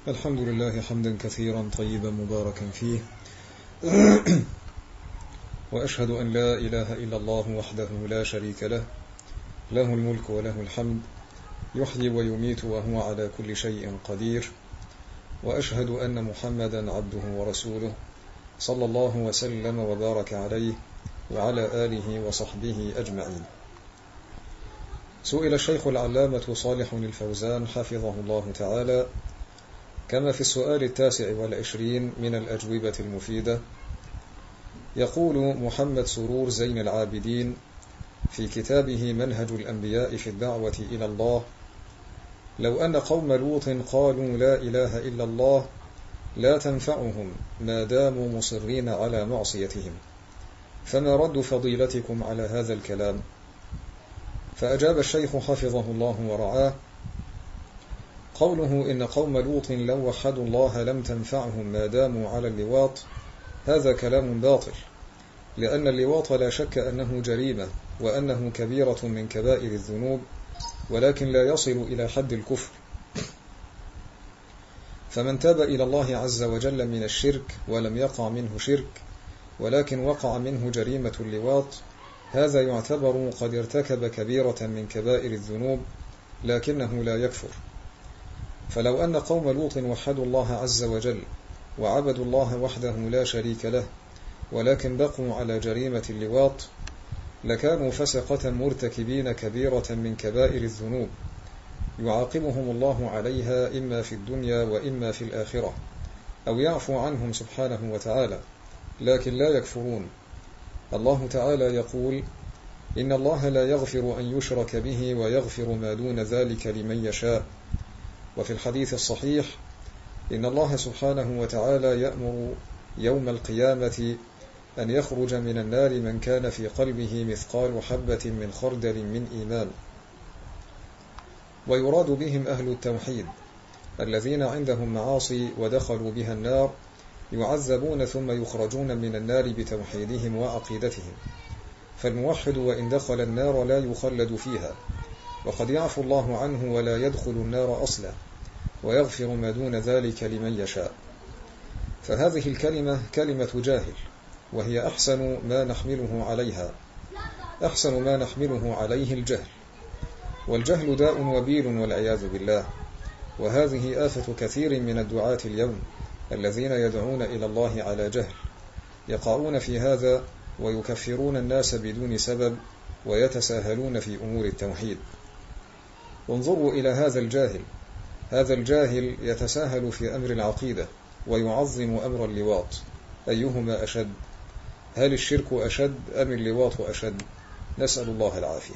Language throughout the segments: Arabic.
الحمد لله حمدا كثيرا طيبا مباركا فيه وأشهد أن لا إله إلا الله وحده لا شريك له، له الملك وله الحمد، يحيي ويميت وهو على كل شيء قدير. وأشهد أن محمدا عبده ورسوله صلى الله وسلم وبارك عليه وعلى آله وصحبه أجمعين. سئل الشيخ العلامة صالح الفوزان حفظه الله تعالى كما في السؤال 29 من الأجوبة المفيدة، يقول محمد سرور زين العابدين في كتابه منهج الأنبياء في الدعوة إلى الله: لو أن قوم لوط قالوا لا إله إلا الله لا تنفعهم ما داموا مصرين على معصيتهم، فما رد فضيلتكم على هذا الكلام؟ فأجاب الشيخ حفظه الله ورعاه: قوله إن قوم لوط لو وحدوا الله لم تنفعهم ما داموا على اللواط، هذا كلام باطل، لأن اللواط لا شك أنه جريمة وأنه كبيرة من كبائر الذنوب، ولكن لا يصل إلى حد الكفر. فمن تاب إلى الله عز وجل من الشرك ولم يقع منه شرك ولكن وقع منه جريمة اللواط، هذا يعتبر قد ارتكب كبيرة من كبائر الذنوب لكنه لا يكفر. فلو أن قوم لوط وحدوا الله عز وجل وعبدوا الله وحده لا شريك له ولكن بقوا على جريمة اللواط، لكانوا فسقة مرتكبين كبيرة من كبائر الذنوب يعاقبهم الله عليها إما في الدنيا وإما في الآخرة، أو يعفو عنهم سبحانه وتعالى، لكن لا يكفرون. الله تعالى يقول: إن الله لا يغفر أن يشرك به ويغفر ما دون ذلك لمن يشاء. وفي الحديث الصحيح: إن الله سبحانه وتعالى يأمر يوم القيامة أن يخرج من النار من كان في قلبه مثقال حبة من خردل من إيمان، ويراد بهم أهل التوحيد الذين عندهم معاصي ودخلوا بها النار، يعذبون ثم يخرجون من النار بتوحيدهم وعقيدتهم. فالموحد وإن دخل النار لا يخلد فيها، وقد يعفو الله عنه ولا يدخل النار أصلا، ويغفر ما دون ذلك لمن يشاء. فهذه الكلمة كلمة جاهل، وهي أحسن ما نحمله عليها. أحسن ما نحمله عليه الجهل، والجهل داء وبيل والعياذ بالله. وهذه آفة كثير من الدعاة اليوم الذين يدعون إلى الله على جهل، يقعون في هذا ويكفرون الناس بدون سبب ويتساهلون في أمور التوحيد. انظروا إلى هذا الجاهل. هذا الجاهل يتساهل في أمر العقيدة ويعظم أمر اللواط. أيهما أشد؟ هل الشرك أشد أم اللواط أشد؟ نسأل الله العافية.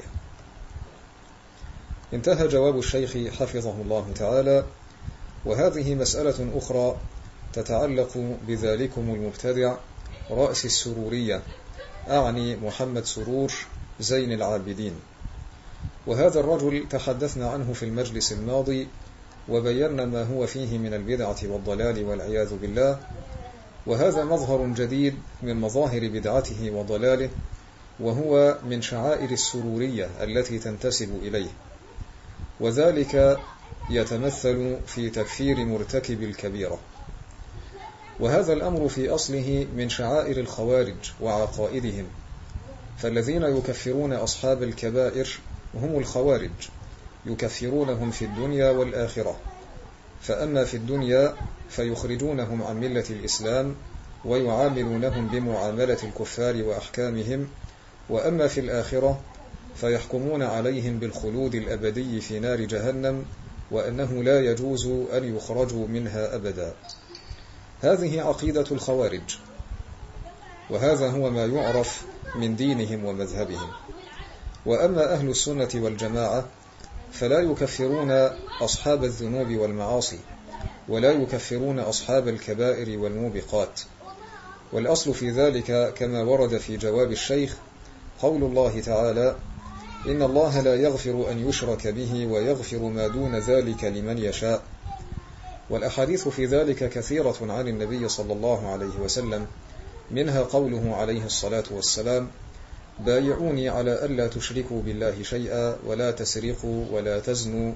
انتهى جواب الشيخ حفظه الله تعالى. وهذه مسألة أخرى تتعلق بذلكم المبتدع رأس السرورية، أعني محمد سرور زين العابدين. وهذا الرجل تحدثنا عنه في المجلس الماضي وبينا ما هو فيه من البدعة والضلال والعياذ بالله، وهذا مظهر جديد من مظاهر بدعته وضلاله، وهو من شعائر السرورية التي تنتسب إليه، وذلك يتمثل في تكفير مرتكب الكبيرة. وهذا الأمر في أصله من شعائر الخوارج وعقائدهم، فالذين يكفرون أصحاب الكبائر هم الخوارج، يكفرونهم في الدنيا والآخرة. فأما في الدنيا فيخرجونهم عن ملة الإسلام ويعاملونهم بمعاملة الكفار وأحكامهم، وأما في الآخرة فيحكمون عليهم بالخلود الأبدي في نار جهنم، وأنه لا يجوز أن يخرجوا منها أبدا. هذه عقيدة الخوارج، وهذا هو ما يعرف من دينهم ومذهبهم. وأما أهل السنة والجماعة فلا يكفرون أصحاب الذنوب والمعاصي، ولا يكفرون أصحاب الكبائر والموبقات. والأصل في ذلك كما ورد في جواب الشيخ قول الله تعالى: إن الله لا يغفر أن يشرك به ويغفر ما دون ذلك لمن يشاء. والأحاديث في ذلك كثيرة عن النبي صلى الله عليه وسلم، منها قوله عليه الصلاة والسلام: بايعوني على ألا تشركوا بالله شيئا ولا تسرقوا ولا تزنوا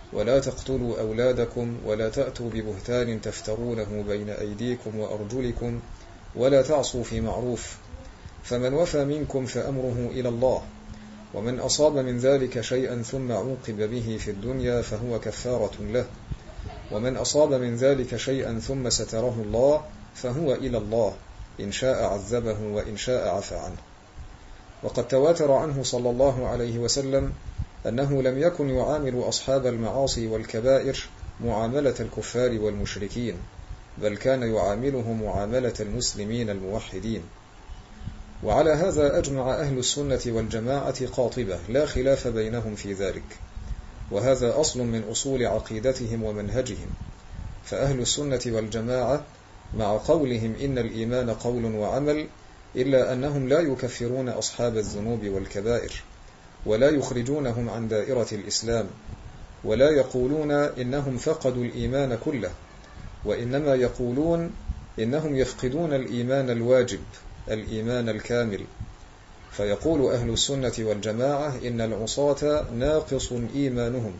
ولا تقتلوا أولادكم ولا تأتوا ببهتان تفترونه بين أيديكم وأرجلكم ولا تعصوا في معروف، فمن وفى منكم فأمره إلى الله، ومن أصاب من ذلك شيئا ثم عوقب به في الدنيا فهو كفارة له، ومن أصاب من ذلك شيئا ثم ستره الله فهو إلى الله، إن شاء عذبه وإن شاء عفى عنه. وقد تواتر عنه صلى الله عليه وسلم أنه لم يكن يعامل أصحاب المعاصي والكبائر معاملة الكفار والمشركين، بل كان يعاملهم معاملة المسلمين الموحدين. وعلى هذا أجمع أهل السنة والجماعة قاطبة، لا خلاف بينهم في ذلك، وهذا أصل من أصول عقيدتهم ومنهجهم. فأهل السنة والجماعة مع قولهم إن الإيمان قول وعمل، إلا أنهم لا يكفرون أصحاب الذنوب والكبائر، ولا يخرجونهم عن دائرة الإسلام، ولا يقولون إنهم فقدوا الإيمان كله، وإنما يقولون إنهم يفقدون الإيمان الواجب، الإيمان الكامل. فيقول أهل السنة والجماعة إن العصاة ناقص إيمانهم،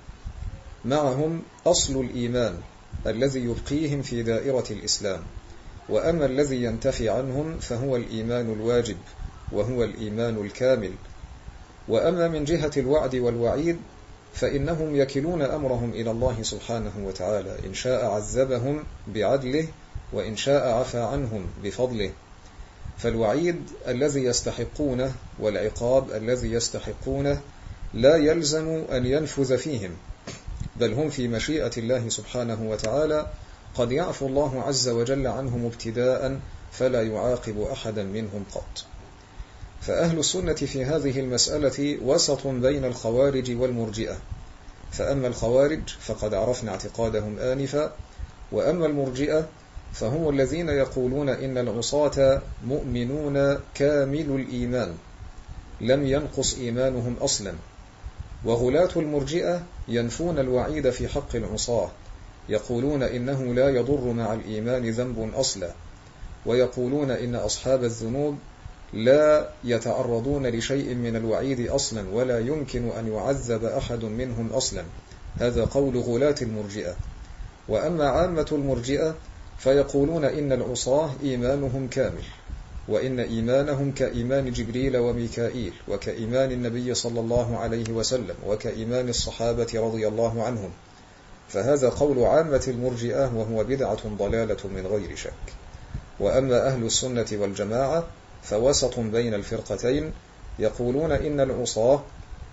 معهم أصل الإيمان الذي يبقيهم في دائرة الإسلام، وأما الذي ينتفي عنهم فهو الإيمان الواجب، وهو الإيمان الكامل. وأما من جهة الوعد والوعيد فإنهم يكلون أمرهم إلى الله سبحانه وتعالى، إن شاء عذبهم بعدله وإن شاء عفى عنهم بفضله. فالوعيد الذي يستحقونه والعقاب الذي يستحقونه لا يلزم أن ينفذ فيهم، بل هم في مشيئة الله سبحانه وتعالى، قد يعفو الله عز وجل عنهم ابتداء فلا يعاقب أحدا منهم قط. فأهل السنة في هذه المسألة وسط بين الخوارج والمرجئة، فأما الخوارج فقد عرفنا اعتقادهم آنفا، وأما المرجئة فهم الذين يقولون إن العصاة مؤمنون كامل الإيمان لم ينقص إيمانهم أصلا. وغلاة المرجئة ينفون الوعيد في حق العصاة، يقولون إنه لا يضر مع الإيمان ذنب أصلا، ويقولون إن أصحاب الذنوب لا يتعرضون لشيء من الوعيد أصلا، ولا يمكن أن يعذب أحد منهم أصلا. هذا قول غلاة المرجئة. وأما عامة المرجئة فيقولون إن العصاة إيمانهم كامل، وإن إيمانهم كإيمان جبريل وميكائيل، وكإيمان النبي صلى الله عليه وسلم، وكإيمان الصحابة رضي الله عنهم. فهذا قول عامة المرجئة، وهو بدعة ضلالة من غير شك. وأما أهل السنة والجماعة فوسط بين الفرقتين، يقولون إن العصاة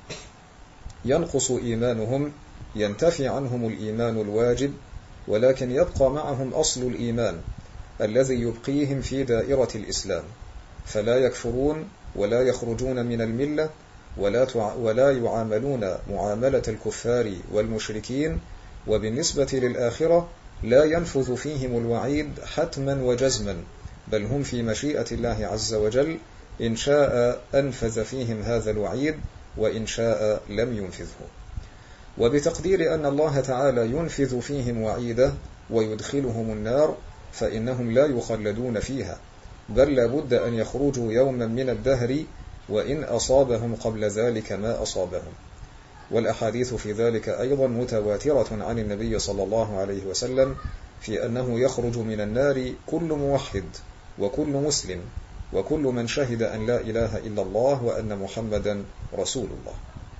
ينقص إيمانهم، ينتفي عنهم الإيمان الواجب، ولكن يبقى معهم أصل الإيمان الذي يبقيهم في دائرة الإسلام، فلا يكفرون ولا يخرجون من الملة، ولا يعاملون معاملة الكفار والمشركين. وبالنسبة للآخرة لا ينفذ فيهم الوعيد حتما وجزما، بل هم في مشيئة الله عز وجل، إن شاء أنفذ فيهم هذا الوعيد وإن شاء لم ينفذه. وبتقدير أن الله تعالى ينفذ فيهم وعيده ويدخلهم النار فإنهم لا يخلدون فيها، بل لا بد أن يخرجوا يوما من الدهر، وإن أصابهم قبل ذلك ما أصابهم. والأحاديث في ذلك أيضا متواترة عن النبي صلى الله عليه وسلم في أنه يخرج من النار كل موحد وكل مسلم وكل من شهد أن لا إله إلا الله وأن محمدا رسول الله.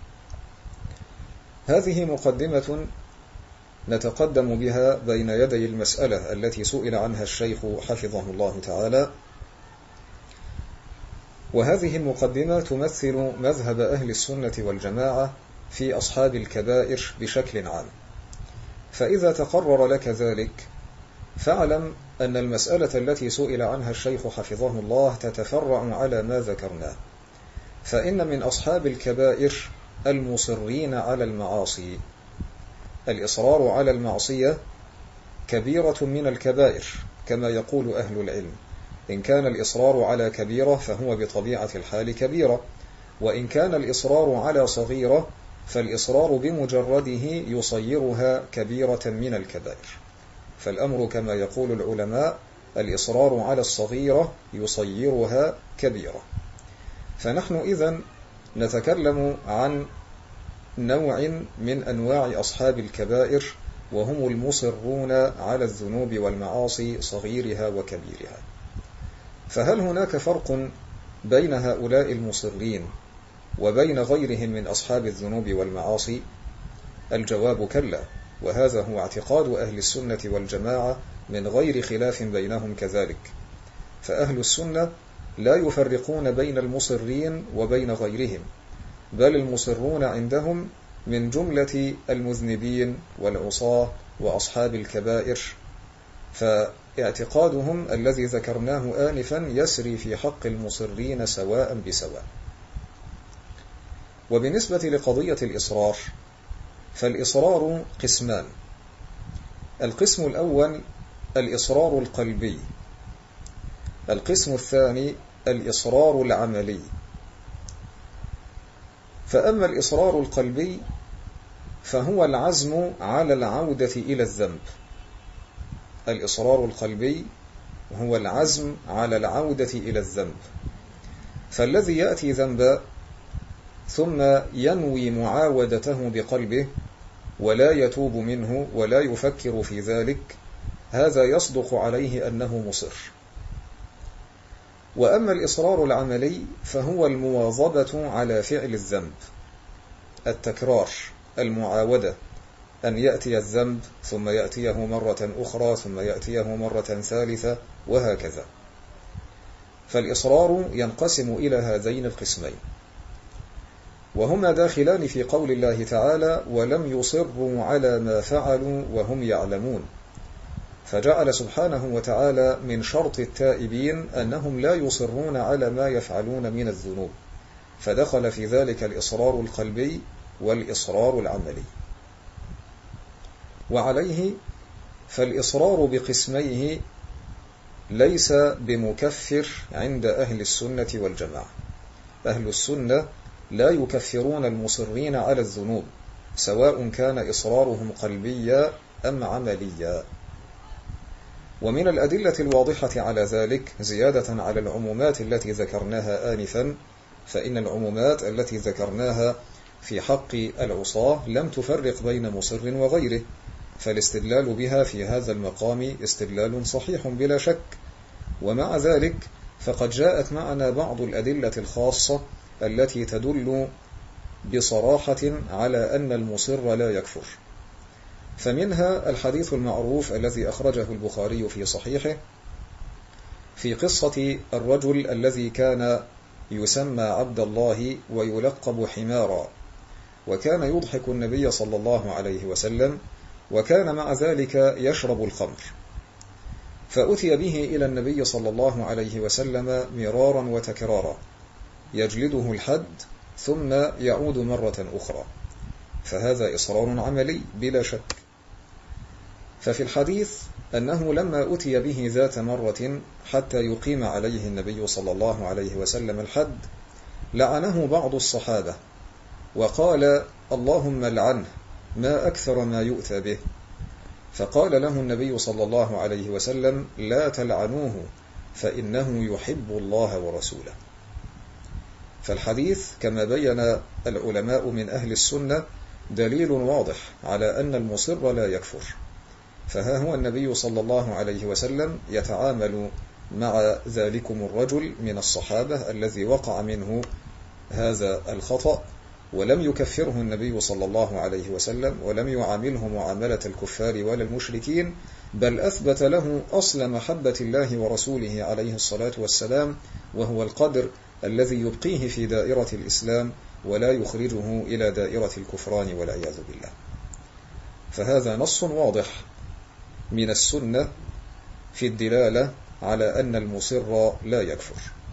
هذه مقدمة نتقدم بها بين يدي المسألة التي سئل عنها الشيخ حفظه الله تعالى. وهذه المقدمة تمثل مذهب أهل السنة والجماعة في أصحاب الكبائر بشكل عام. فإذا تقرر لك ذلك فاعلم أن المسألة التي سئل عنها الشيخ حفظه الله تتفرع على ما ذكرناه. فإن من أصحاب الكبائر المصرين على المعاصي. الإصرار على المعصية كبيرة من الكبائر كما يقول أهل العلم. إن كان الإصرار على كبيرة فهو بطبيعة الحال كبيرة، وإن كان الإصرار على صغيرة فالإصرار بمجرده يصيرها كبيرة من الكبائر. فالأمر كما يقول العلماء الإصرار على الصغيرة يصيرها كبيرة. فنحن إذن نتكلم عن نوع من أنواع أصحاب الكبائر، وهم المصرون على الذنوب والمعاصي صغيرها وكبيرها. فهل هناك فرق بين هؤلاء المصرين وبين غيرهم من أصحاب الذنوب والمعاصي؟ الجواب كلا، وهذا هو اعتقاد أهل السنة والجماعة من غير خلاف بينهم كذلك. فأهل السنة لا يفرقون بين المصرين وبين غيرهم، بل المصرون عندهم من جملة المذنبين والعصاة وأصحاب الكبائر، فاعتقادهم الذي ذكرناه آنفا يسري في حق المصرين سواء بسواء. وبالنسبة لقضية الإصرار، فالإصرار قسمان. القسم الأول الإصرار القلبي، القسم الثاني الإصرار العملي. فأما الإصرار القلبي فهو العزم على العودة إلى الذنب. الإصرار القلبي هو العزم على العودة إلى الذنب، فالذي يأتي ذنبا ثم ينوي معاودته بقلبه ولا يتوب منه ولا يفكر في ذلك، هذا يصدق عليه أنه مصر. وأما الإصرار العملي فهو المواظبة على فعل الذنب، التكرار، المعاودة، أن يأتي الذنب ثم يأتيه مرة أخرى ثم يأتيه مرة ثالثة وهكذا. فالإصرار ينقسم إلى هذين القسمين، وهما داخلان في قول الله تعالى: ولم يصروا على ما فعلوا وهم يعلمون. فجعل سبحانه وتعالى من شرط التائبين أنهم لا يصرون على ما يفعلون من الذنوب، فدخل في ذلك الإصرار القلبي والإصرار العملي. وعليه فالإصرار بقسميه ليس بمكفر عند أهل السنة والجماعة. أهل السنة لا يكفرون المصرين على الذنوب، سواء كان إصرارهم قلبيا أم عمليا. ومن الأدلة الواضحة على ذلك زيادة على العمومات التي ذكرناها آنفا، فإن العمومات التي ذكرناها في حق العصاة لم تفرق بين مصر وغيره، فالاستدلال بها في هذا المقام استدلال صحيح بلا شك. ومع ذلك فقد جاءت معنا بعض الأدلة الخاصة التي تدل بصراحة على أن المصر لا يكفر. فمنها الحديث المعروف الذي أخرجه البخاري في صحيحه في قصة الرجل الذي كان يسمى عبد الله ويلقب حمارا، وكان يضحك النبي صلى الله عليه وسلم، وكان مع ذلك يشرب الخمر. فأتي به إلى النبي صلى الله عليه وسلم مرارا وتكرارا، يجلده الحد ثم يعود مرة أخرى، فهذا إصرار عملي بلا شك. ففي الحديث أنه لما أتي به ذات مرة حتى يقيم عليه النبي صلى الله عليه وسلم الحد، لعنه بعض الصحابة وقال: اللهم لعنه، ما أكثر ما يؤتى به. فقال له النبي صلى الله عليه وسلم: لا تلعنوه فإنه يحب الله ورسوله. فالحديث كما بين العلماء من أهل السنة دليل واضح على أن المصر لا يكفر. فها هو النبي صلى الله عليه وسلم يتعامل مع ذلكم الرجل من الصحابة الذي وقع منه هذا الخطأ، ولم يكفره النبي صلى الله عليه وسلم ولم يعامله معاملة الكفار ولا المشركين، بل أثبت له أصل محبة الله ورسوله عليه الصلاة والسلام، وهو القدر الذي يبقيه في دائرة الإسلام ولا يخرجه إلى دائرة الكفران والعياذ بالله. فهذا نص واضح من السنة في الدلالة على أن المصر لا يكفر.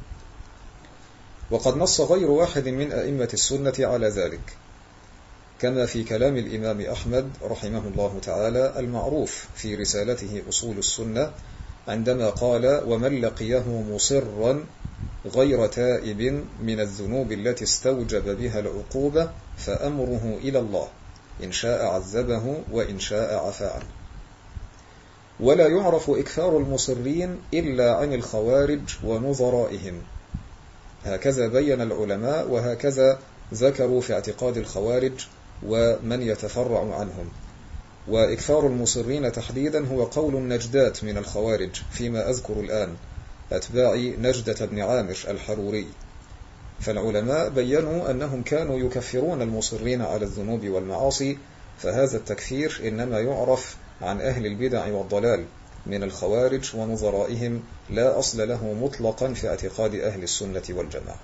وقد نص غير واحد من أئمة السنة على ذلك، كما في كلام الإمام أحمد رحمه الله تعالى المعروف في رسالته أصول السنة، عندما قال: ومن لقيه مصرا غير تائب من الذنوب التي استوجب بها العقوبة فأمره إلى الله، إن شاء عذبه وإن شاء عفى عنه. ولا يعرف إكثار المصرين إلا عن الخوارج ونظرائهم، هكذا بين العلماء وهكذا ذكروا في اعتقاد الخوارج ومن يتفرع عنهم. وإكثار المصرين تحديدا هو قول النجدات من الخوارج فيما أذكر الآن، أتباع نجدة بن عامر الحروري. فالعلماء بيّنوا أنهم كانوا يكفرون المصرين على الذنوب والمعاصي، فهذا التكفير إنما يعرف عن أهل البدع والضلال من الخوارج ونظرائهم، لا أصل له مطلقا في اعتقاد أهل السنة والجماعة.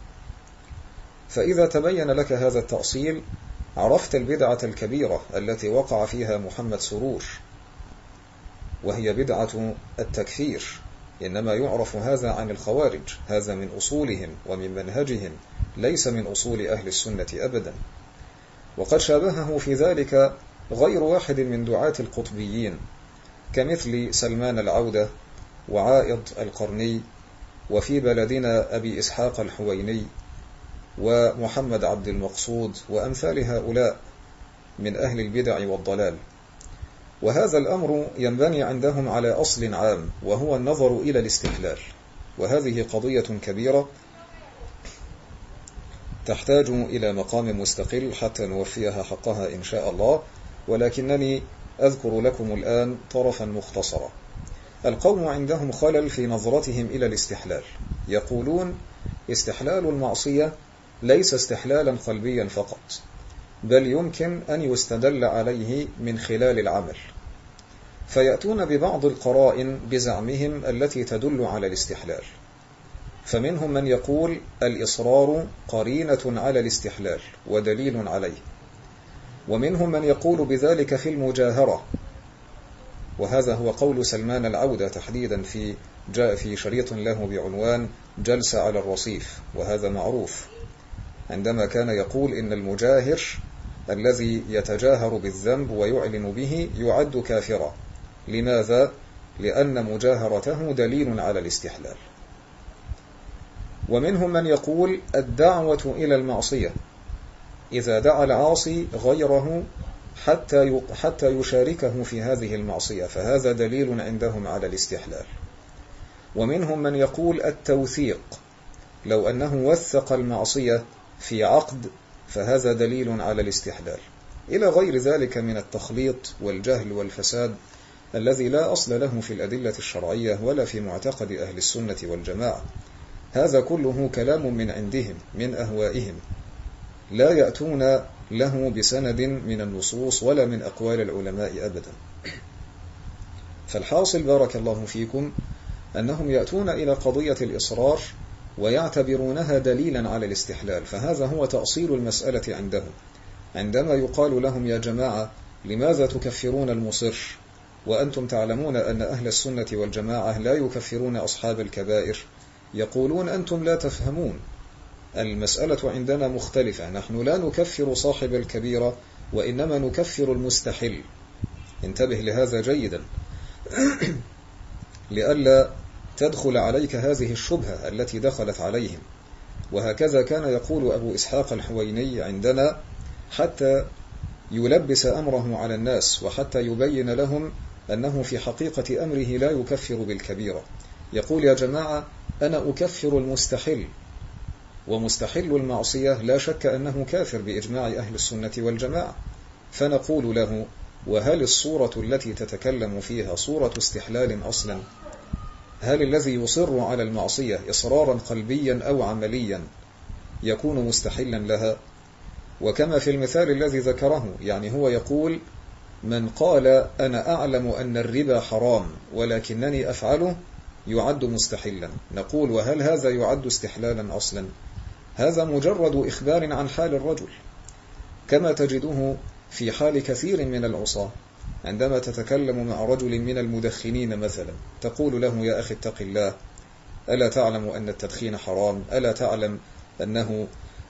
فإذا تبين لك هذا التأصيل عرفت البدعة الكبيرة التي وقع فيها محمد سرور، وهي بدعة التكفير. إنما يعرف هذا عن الخوارج، هذا من أصولهم ومن منهجهم، ليس من أصول أهل السنة أبدا. وقد شابهه في ذلك غير واحد من دعاة القطبيين، كمثل سلمان العودة وعائض القرني، وفي بلدنا أبي إسحاق الحويني ومحمد عبد المقصود وأمثال هؤلاء من أهل البدع والضلال. وهذا الأمر ينبني عندهم على أصل عام، وهو النظر إلى الاستحلال، وهذه قضية كبيرة تحتاج إلى مقام مستقل حتى نوفيها حقها إن شاء الله، ولكنني أذكر لكم الآن طرفا مختصرا. القوم عندهم خلل في نظرتهم إلى الاستحلال، يقولون استحلال المعصية ليس استحلالا قلبيا فقط، بل يمكن أن يستدل عليه من خلال العمل، فيأتون ببعض القرائن بزعمهم التي تدل على الاستحلال. فمنهم من يقول الإصرار قرينة على الاستحلال ودليل عليه، ومنهم من يقول بذلك في المجاهرة، وهذا هو قول سلمان العودة تحديدا جاء في شريط له بعنوان جلسة على الرصيف، وهذا معروف، عندما كان يقول إن المجاهر الذي يتجاهر بالذنب ويعلن به يعد كافرا. لماذا؟ لأن مجاهرته دليل على الاستحلال. ومنهم من يقول الدعوة إلى المعصية، إذا دعا العاصي غيره حتى يشاركه في هذه المعصية، فهذا دليل عندهم على الاستحلال. ومنهم من يقول التوثيق، لو أنه وثق المعصية في عقد فهذا دليل على الاستحلال، إلى غير ذلك من التخليط والجهل والفساد الذي لا أصل له في الأدلة الشرعية ولا في معتقد أهل السنة والجماعة. هذا كله كلام من عندهم من أهوائهم، لا يأتون له بسند من النصوص ولا من أقوال العلماء أبدا. فالحاصل بارك الله فيكم أنهم يأتون إلى قضية الإصرار ويعتبرونها دليلا على الاستحلال، فهذا هو تأصيل المسألة عندهم. عندما يقال لهم يا جماعة لماذا تكفرون المصر وأنتم تعلمون أن أهل السنة والجماعة لا يكفرون أصحاب الكبائر، يقولون أنتم لا تفهمون، المسألة عندنا مختلفة، نحن لا نكفر صاحب الكبيرة وإنما نكفر المستحل. انتبه لهذا جيدا لئلا تدخل عليك هذه الشبهة التي دخلت عليهم. وهكذا كان يقول أبو إسحاق الحويني عندنا حتى يلبس أمره على الناس، وحتى يبين لهم أنه في حقيقة أمره لا يكفر بالكبيرة. يقول يا جماعة أنا أكفر المستحل، ومستحل المعصية لا شك أنه كافر بإجماع أهل السنة والجماعة. فنقول له وهل الصورة التي تتكلم فيها صورة استحلال أصلا؟ هل الذي يصر على المعصية إصرارا قلبيا أو عمليا يكون مستحلا لها؟ وكما في المثال الذي ذكره، يعني هو يقول من قال أنا أعلم أن الربا حرام ولكنني أفعله يعد مستحلا. نقول وهل هذا يعد استحلالا أصلا؟ هذا مجرد إخبار عن حال الرجل، كما تجده في حال كثير من العصاة عندما تتكلم مع رجل من المدخنين مثلا، تقول له يا أخي اتق الله، ألا تعلم أن التدخين حرام؟ ألا تعلم أنه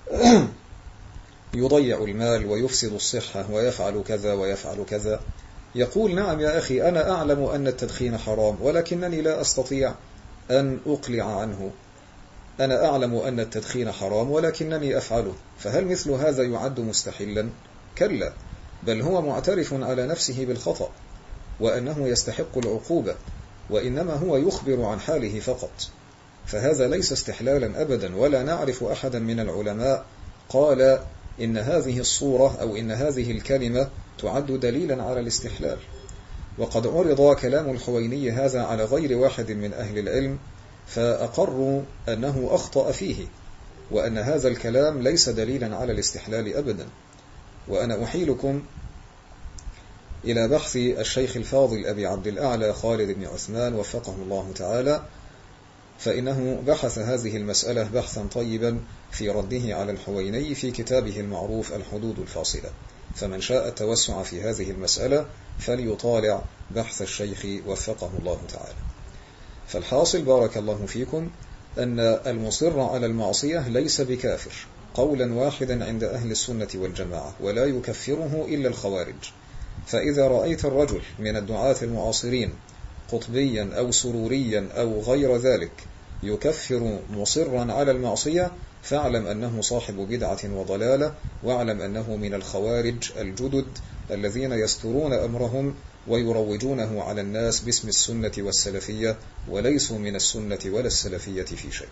يضيع المال ويفسد الصحة ويفعل كذا ويفعل كذا؟ يقول نعم يا أخي أنا أعلم أن التدخين حرام ولكنني لا أستطيع أن أقلع عنه، أنا أعلم أن التدخين حرام ولكنني أفعله. فهل مثل هذا يعد مستحلا؟ كلا، بل هو معترف على نفسه بالخطأ وأنه يستحق العقوبة، وإنما هو يخبر عن حاله فقط. فهذا ليس استحلالا أبدا، ولا نعرف أحدا من العلماء قال إن هذه الصورة أو إن هذه الكلمة تعد دليلا على الاستحلال. وقد عرض كلام الحويني هذا على غير واحد من أهل العلم فأقروا أنه أخطأ فيه، وأن هذا الكلام ليس دليلا على الاستحلال أبدا. وأنا أحيلكم إلى بحث الشيخ الفاضل أبي عبد الأعلى خالد بن عثمان وفقه الله تعالى، فإنه بحث هذه المسألة بحثا طيبا في رده على الحويني في كتابه المعروف الحدود الفاصلة، فمن شاء التوسع في هذه المسألة فليطالع بحث الشيخ وفقه الله تعالى. فالحاصل بارك الله فيكم أن المصر على المعصية ليس بكافر قولا واحدا عند أهل السنة والجماعة، ولا يكفره إلا الخوارج. فإذا رأيت الرجل من الدعاة المعاصرين قطبيا أو سروريا أو غير ذلك يكفر مصرا على المعصية فاعلم أنه صاحب بدعة وضلالة، واعلم أنه من الخوارج الجدد الذين يسترون أمرهم ويروجونه على الناس باسم السنة والسلفية، وليسوا من السنة ولا السلفية في شيء.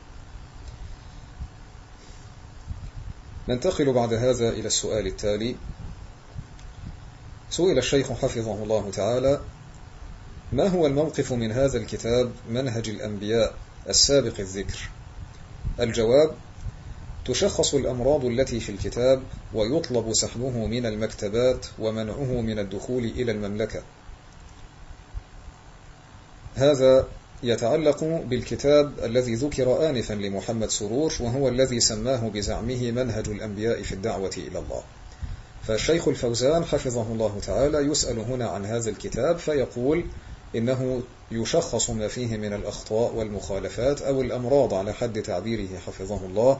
ننتقل بعد هذا إلى السؤال التالي. سئل الشيخ حفظه الله تعالى: ما هو الموقف من هذا الكتاب منهج الأنبياء السابق الذكر؟ الجواب: تشخص الأمراض التي في الكتاب ويطلب سحبه من المكتبات ومنعه من الدخول إلى المملكة. هذا يتعلق بالكتاب الذي ذكر آنفا لمحمد سرور، وهو الذي سماه بزعمه منهج الأنبياء في الدعوة إلى الله. فالشيخ الفوزان حفظه الله تعالى يسأل هنا عن هذا الكتاب فيقول إنه يشخص ما فيه من الأخطاء والمخالفات أو الأمراض على حد تعبيره حفظه الله.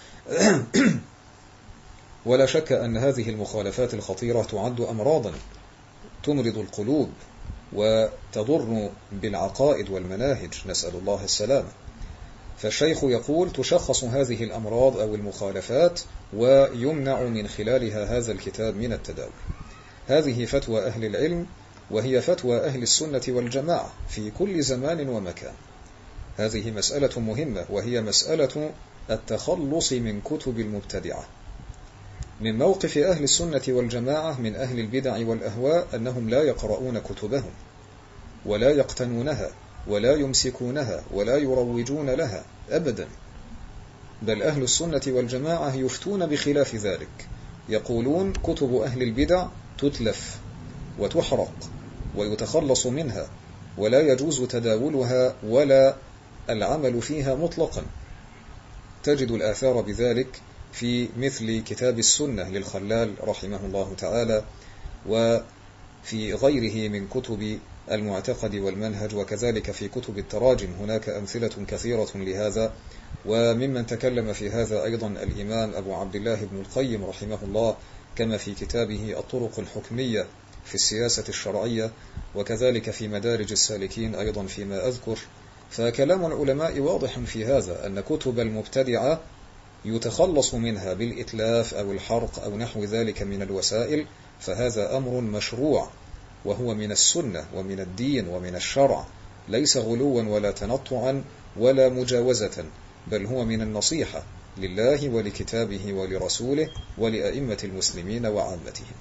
ولا شك أن هذه المخالفات الخطيرة تعد أمراضا تمرض القلوب وتضر بالعقائد والمناهج، نسأل الله السلامة. فالشيخ يقول تشخص هذه الأمراض أو المخالفات ويمنع من خلالها هذا الكتاب من التداول. هذه فتوى أهل العلم، وهي فتوى أهل السنة والجماعة في كل زمان ومكان. هذه مسألة مهمة، وهي مسألة التخلص من كتب المبتدعة. من موقف أهل السنة والجماعة من أهل البدع والأهواء أنهم لا يقرؤون كتبهم ولا يقتنونها ولا يمسكونها ولا يروجون لها أبدا، بل أهل السنة والجماعة يفتون بخلاف ذلك، يقولون كتب أهل البدع تتلف وتحرق ويتخلص منها، ولا يجوز تداولها ولا العمل فيها مطلقا. تجد الآثار بذلك في مثل كتاب السنة للخلال رحمه الله تعالى، وفي غيره من كتب المعتقد والمنهج، وكذلك في كتب التراجم هناك أمثلة كثيرة لهذا. وممن تكلم في هذا أيضا الإمام أبو عبد الله بن القيم رحمه الله، كما في كتابه الطرق الحكمية في السياسة الشرعية، وكذلك في مدارج السالكين أيضا فيما أذكر. فكلام العلماء واضح في هذا، أن كتب المبتدعة يتخلص منها بالإتلاف أو الحرق أو نحو ذلك من الوسائل، فهذا أمر مشروع، وهو من السنة ومن الدين ومن الشرع، ليس غلوا ولا تنطعا ولا مجاوزة، بل هو من النصيحة لله ولكتابه ولرسوله ولأئمة المسلمين وعامتهم.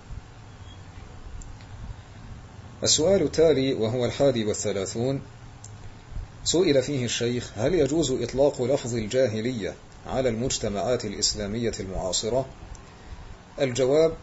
السؤال التالي وهو 31، سئل فيه الشيخ: هل يجوز إطلاق لفظ الجاهلية على المجتمعات الإسلامية المعاصرة؟ الجواب: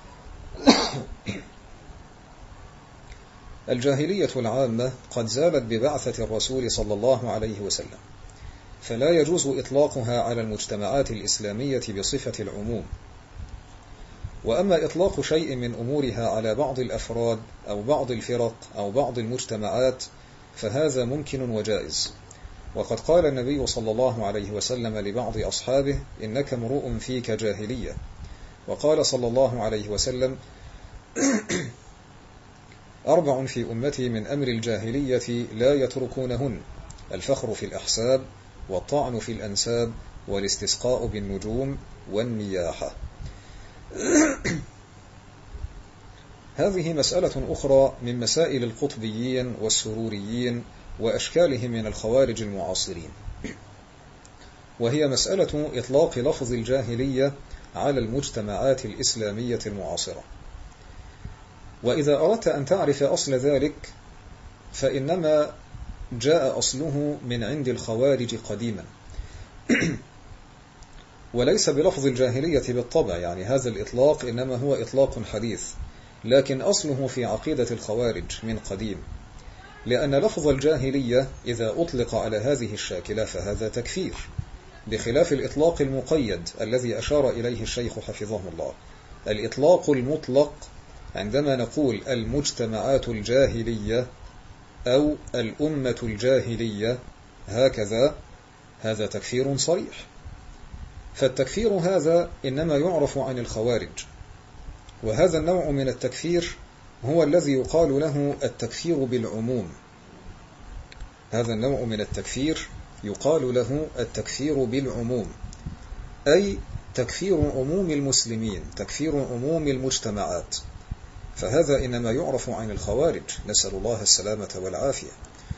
الجاهلية العامة قد زالت ببعثة الرسول صلى الله عليه وسلم، فلا يجوز إطلاقها على المجتمعات الإسلامية بصفة العموم. وأما إطلاق شيء من أمورها على بعض الأفراد أو بعض الفرق أو بعض المجتمعات فهذا ممكن وجائز. وقد قال النبي صلى الله عليه وسلم لبعض أصحابه: إنك امرؤ فيك جاهلية. وقال صلى الله عليه وسلم: 4 في أمتي من أمر الجاهلية لا يتركونهن: الفخر في الأحساب، والطعن في الأنساب، والاستسقاء بالنجوم، والنياحة. هذه مسألة أخرى من مسائل القطبيين والسروريين وأشكالهم من الخوارج المعاصرين، وهي مسألة إطلاق لفظ الجاهلية على المجتمعات الإسلامية المعاصرة. وإذا أردت أن تعرف أصل ذلك فإنما جاء أصله من عند الخوارج قديما وليس بلفظ الجاهلية بالطبع، يعني هذا الإطلاق إنما هو إطلاق حديث، لكن أصله في عقيدة الخوارج من قديم، لأن لفظ الجاهلية إذا أطلق على هذه الشاكلة فهذا تكفير، بخلاف الإطلاق المقيد الذي أشار إليه الشيخ حفظه الله. الإطلاق المطلق عندما نقول المجتمعات الجاهلية أو الأمة الجاهلية هكذا، هذا تكفير صريح. فالتكفير هذا إنما يعرف عن الخوارج، وهذا النوع من التكفير هو الذي يقال له التكفير بالعموم. هذا النوع من التكفير يقال له التكفير بالعموم، أي تكفير عموم المسلمين، تكفير عموم المجتمعات. فهذا إنما يعرف عن الخوارج، نسأل الله السلامة والعافية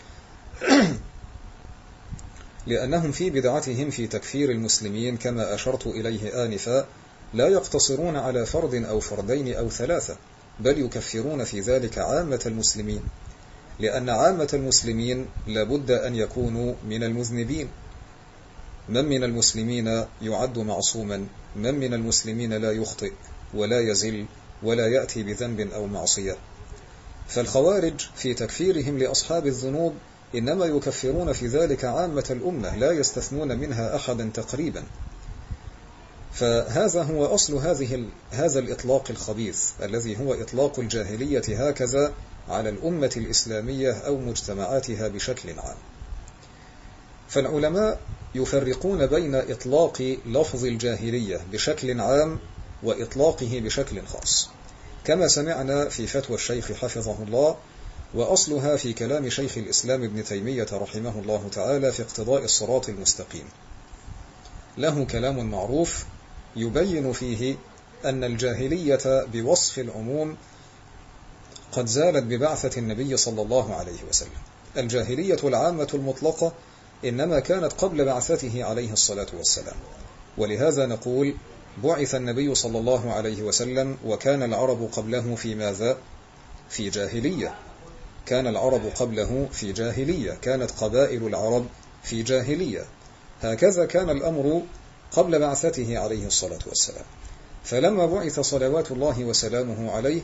لأنهم في بدعتهم في تكفير المسلمين كما أشرت إليه آنفا لا يقتصرون على فرد أو فردين أو ثلاثة، بل يكفرون في ذلك عامة المسلمين، لأن عامة المسلمين لابد أن يكونوا من المذنبين. من من المسلمين يعد معصوما؟ من من المسلمين لا يخطئ ولا يزل ولا يأتي بذنب أو معصية؟ فالخوارج في تكفيرهم لأصحاب الذنوب إنما يكفرون في ذلك عامة الأمة، لا يستثنون منها أحدا تقريبا. فهذا هو أصل هذا الإطلاق الخبيث الذي هو إطلاق الجاهلية هكذا على الأمة الإسلامية أو مجتمعاتها بشكل عام. فالعلماء يفرقون بين إطلاق لفظ الجاهلية بشكل عام وإطلاقه بشكل خاص، كما سمعنا في فتوى الشيخ حفظه الله، وأصلها في كلام شيخ الإسلام ابن تيمية رحمه الله تعالى في اقتضاء الصراط المستقيم. له كلام معروف يبين فيه أن الجاهلية بوصف العموم قد زالت ببعثة النبي صلى الله عليه وسلم. الجاهلية العامة المطلقة إنما كانت قبل بعثته عليه الصلاة والسلام، ولهذا نقول بعث النبي صلى الله عليه وسلم وكان العرب قبله في ماذا؟ في جاهلية. كان العرب قبله في جاهلية، كانت قبائل العرب في جاهلية. هكذا كان الأمر قبل بعثته عليه الصلاة والسلام. فلما بعث صلوات الله وسلامه عليه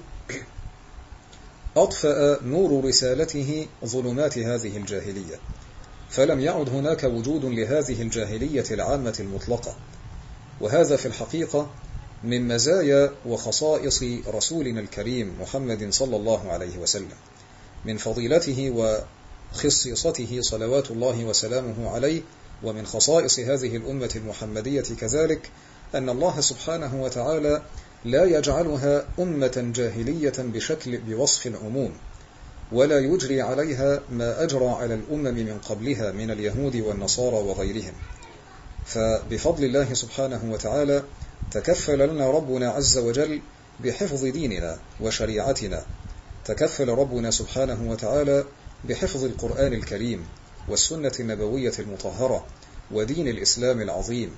أطفأ نور رسالته ظلمات هذه الجاهلية، فلم يعد هناك وجود لهذه الجاهلية العامة المطلقة. وهذا في الحقيقة من مزايا وخصائص رسولنا الكريم محمد صلى الله عليه وسلم، من فضيلته وخصيصته صلوات الله وسلامه عليه، ومن خصائص هذه الأمة المحمدية كذلك أن الله سبحانه وتعالى لا يجعلها أمة جاهلية بوصف العموم، ولا يجري عليها ما أجرى على الأمم من قبلها من اليهود والنصارى وغيرهم. فبفضل الله سبحانه وتعالى تكفل لنا ربنا عز وجل بحفظ ديننا وشريعتنا، تكفل ربنا سبحانه وتعالى بحفظ القرآن الكريم والسنة النبوية المطهرة ودين الإسلام العظيم.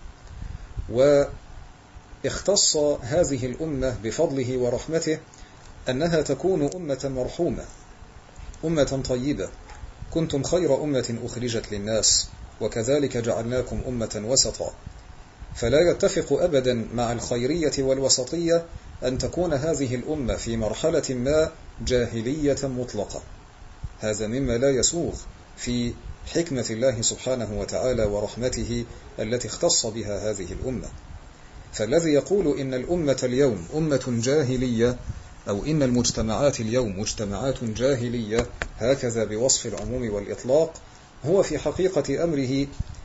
واختص هذه الأمة بفضله ورحمته أنها تكون أمة مرحومة، أمة طيبة. كنتم خير أمة أخرجت للناس وكذلك جعلناكم أمة وسطا. فلا يتفق أبدا مع الخيرية والوسطية أن تكون هذه الأمة في مرحلة ما جاهلية مطلقة. هذا مما لا يسوغ في حكمة الله سبحانه وتعالى ورحمته التي اختص بها هذه الأمة. فالذي يقول إن الأمة اليوم أمة جاهلية أو إن المجتمعات اليوم مجتمعات جاهلية هكذا بوصف العموم والإطلاق هو في حقيقة أمره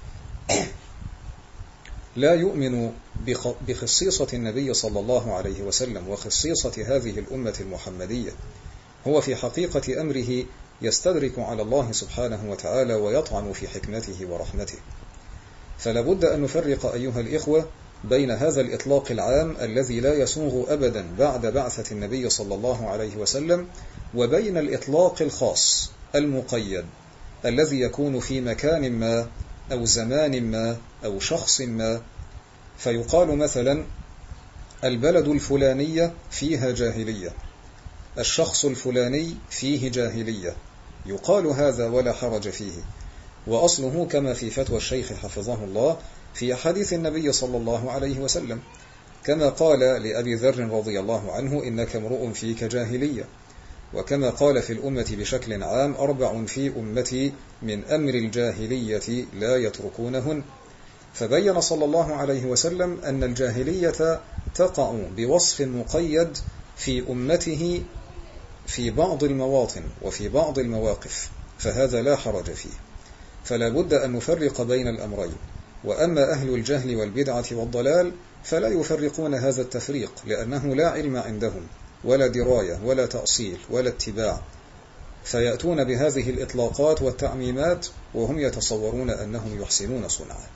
لا يؤمن بخصيصة النبي صلى الله عليه وسلم وخصيصة هذه الأمة المحمدية. هو في حقيقة أمره يستدرك على الله سبحانه وتعالى ويطعن في حكمته ورحمته. فلابد أن نفرق أيها الإخوة بين هذا الإطلاق العام الذي لا يسوغ أبدا بعد بعثة النبي صلى الله عليه وسلم، وبين الإطلاق الخاص المقيد الذي يكون في مكان ما أو زمان ما أو شخص ما. فيقال مثلا البلد الفلانية فيها جاهلية، الشخص الفلاني فيه جاهلية، يقال هذا ولا حرج فيه، وأصله كما في فتوى الشيخ حفظه الله في حديث النبي صلى الله عليه وسلم، كما قال لأبي ذر رضي الله عنه: إنك امرؤ فيك جاهلية. وكما قال في الأمة بشكل عام: 4 في أمتي من أمر الجاهلية لا يتركونهن. فبين صلى الله عليه وسلم أن الجاهلية تقع بوصف مقيد في أمته في بعض المواطن وفي بعض المواقف، فهذا لا حرج فيه. فلا بد أن نفرق بين الأمرين. وأما أهل الجهل والبدعة والضلال فلا يفرقون هذا التفريق، لأنه لا علم عندهم ولا دراية ولا تأصيل ولا اتباع، فيأتون بهذه الإطلاقات والتعميمات وهم يتصورون أنهم يحسنون صنعا.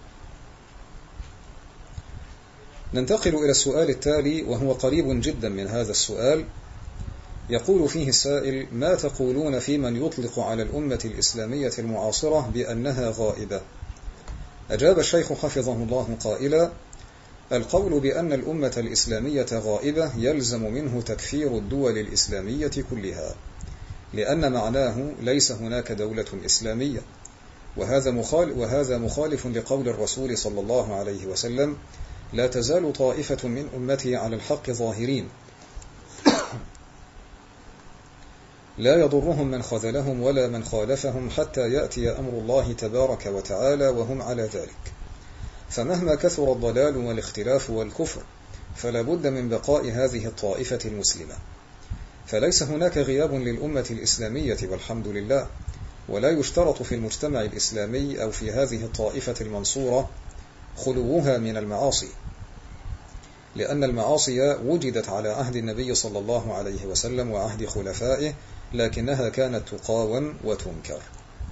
ننتقل إلى السؤال التالي، وهو قريب جدا من هذا السؤال. يقول فيه السائل: ما تقولون في من يطلق على الأمة الإسلامية المعاصرة بأنها غائبة؟ أجاب الشيخ حفظه الله قائلا: القول بأن الأمة الإسلامية غائبة يلزم منه تكفير الدول الإسلامية كلها، لأن معناه ليس هناك دولة إسلامية، وهذا مخالف لقول الرسول صلى الله عليه وسلم: لا تزال طائفة من أمتي على الحق ظاهرين لا يضرهم من خذلهم ولا من خالفهم حتى يأتي أمر الله تبارك وتعالى وهم على ذلك. فمهما كثر الضلال والاختلاف والكفر فلا بد من بقاء هذه الطائفة المسلمة، فليس هناك غياب للأمة الإسلامية والحمد لله، ولا يشترط في المجتمع الإسلامي أو في هذه الطائفة المنصورة خلوها من المعاصي، لأن المعاصي وجدت على عهد النبي صلى الله عليه وسلم وعهد خلفائه، لكنها كانت تقاوم وتنكر.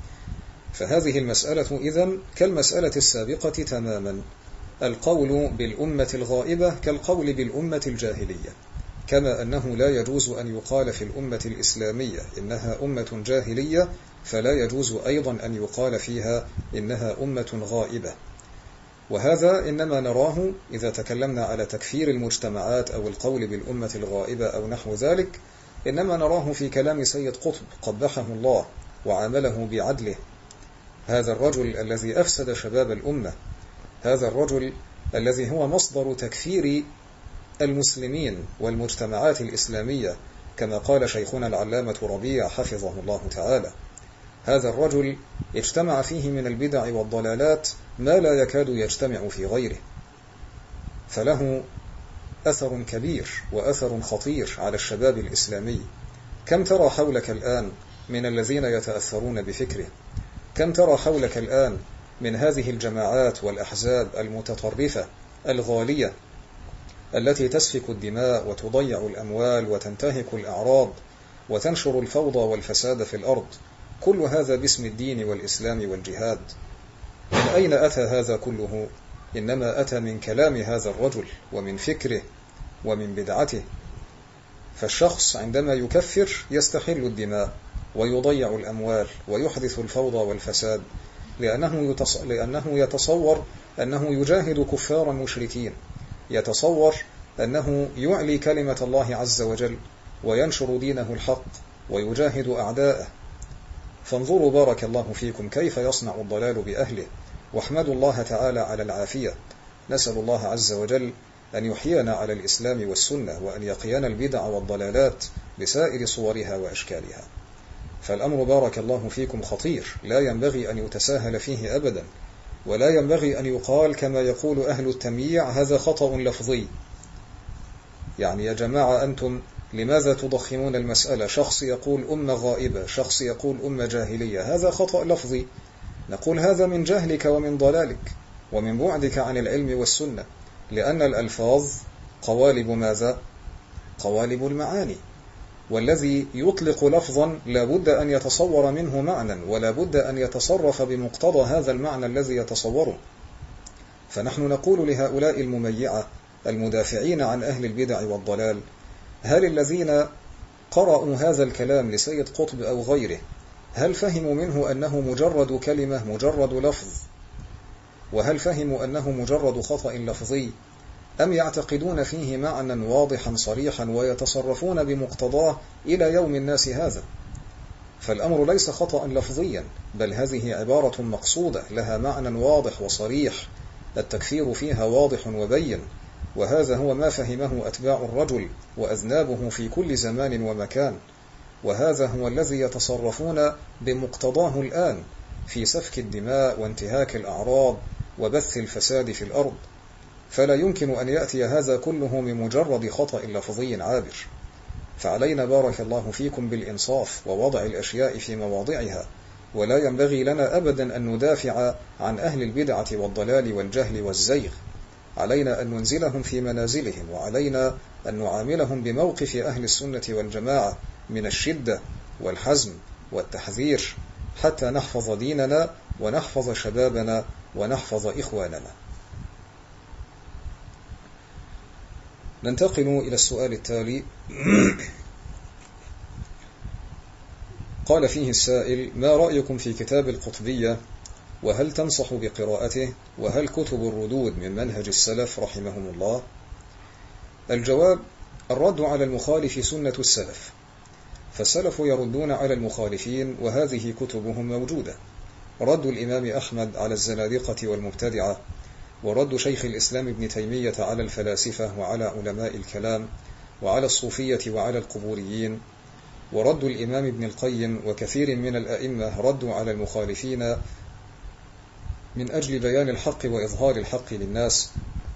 فهذه المسألة إذن كالمسألة السابقة تماما، القول بالأمة الغائبة كالقول بالأمة الجاهلية، كما أنه لا يجوز أن يقال في الأمة الإسلامية إنها أمة جاهلية، فلا يجوز أيضا أن يقال فيها إنها أمة غائبة. وهذا إنما نراه إذا تكلمنا على تكفير المجتمعات أو القول بالأمة الغائبة أو نحو ذلك، إنما نراه في كلام سيد قطب قبحه الله وعامله بعدله، هذا الرجل الذي أفسد شباب الأمة، هذا الرجل الذي هو مصدر تكفير المسلمين والمجتمعات الإسلامية، كما قال شيخنا العلامة ربيع حفظه الله تعالى. هذا الرجل اجتمع فيه من البدع والضلالات ما لا يكاد يجتمع في غيره، فله أثر كبير وأثر خطير على الشباب الإسلامي. كم ترى حولك الآن من الذين يتأثرون بفكره؟ كم ترى حولك الآن من هذه الجماعات والأحزاب المتطرفة الغالية التي تسفك الدماء وتضيع الأموال وتنتهك الأعراض وتنشر الفوضى والفساد في الأرض، كل هذا باسم الدين والإسلام والجهاد. من أين أتى هذا كله؟ إنما أتى من كلام هذا الرجل ومن فكره ومن بدعته. فالشخص عندما يكفر يستحل الدماء ويضيع الأموال ويحدث الفوضى والفساد، لأنه يتصور أنه يجاهد كفارا مشركين، يتصور أنه يعلي كلمة الله عز وجل وينشر دينه الحق ويجاهد أعداءه. فانظروا بارك الله فيكم كيف يصنع الضلال بأهله، واحمدوا الله تعالى على العافية. نسأل الله عز وجل أن يحيينا على الإسلام والسنة، وأن يقينا البدع والضلالات بسائر صورها وأشكالها. فالأمر بارك الله فيكم خطير، لا ينبغي أن يتساهل فيه أبدا، ولا ينبغي أن يقال كما يقول أهل التمييع هذا خطأ لفظي. يعني يا جماعة أنتم لماذا تضخمون المسألة؟ شخص يقول أمة غائبة، شخص يقول أمة جاهلية، هذا خطأ لفظي. نقول هذا من جهلك ومن ضلالك ومن بعدك عن العلم والسنة، لأن الألفاظ قوالب ماذا؟ قوالب المعاني، والذي يطلق لفظا لا بد أن يتصور منه معنى، ولا بد أن يتصرف بمقتضى هذا المعنى الذي يتصوره. فنحن نقول لهؤلاء المميعة المدافعين عن أهل البدع والضلال: هل الذين قرأوا هذا الكلام لسيد قطب أو غيره هل فهموا منه أنه مجرد كلمة، مجرد لفظ؟ وهل فهموا أنه مجرد خطأ لفظي؟ أم يعتقدون فيه معنى واضحا صريحا ويتصرفون بمقتضاه إلى يوم الناس هذا؟ فالأمر ليس خطأ لفظيا، بل هذه عبارة مقصودة لها معنى واضح وصريح، التكفير فيها واضح وبين، وهذا هو ما فهمه أتباع الرجل وأذنابه في كل زمان ومكان، وهذا هو الذي يتصرفون بمقتضاه الآن في سفك الدماء وانتهاك الأعراض وبث الفساد في الأرض. فلا يمكن أن يأتي هذا كله من مجرد خطأ لفظي عابر. فعلينا بارك الله فيكم بالإنصاف ووضع الأشياء في مواضعها، ولا ينبغي لنا أبدا أن ندافع عن أهل البدعة والضلال والجهل والزيغ. علينا أن ننزلهم في منازلهم، وعلينا أن نعاملهم بموقف أهل السنة والجماعة من الشدة والحزم والتحذير، حتى نحفظ ديننا ونحفظ شبابنا ونحفظ إخواننا. ننتقل إلى السؤال التالي. قال فيه السائل: ما رأيكم في كتاب القطبية، وهل تنصح بقراءته، وهل كتب الردود من منهج السلف رحمهم الله؟ الجواب: الرد على المخالف سنة السلف، فالسلف يردون على المخالفين، وهذه كتبهم موجودة. رد الإمام أحمد على الزنادقة والمبتدعة، ورد شيخ الإسلام ابن تيمية على الفلاسفة وعلى علماء الكلام وعلى الصوفية وعلى القبوريين، ورد الإمام ابن القيم وكثير من الأئمة ردوا على المخالفين من أجل بيان الحق وإظهار الحق للناس،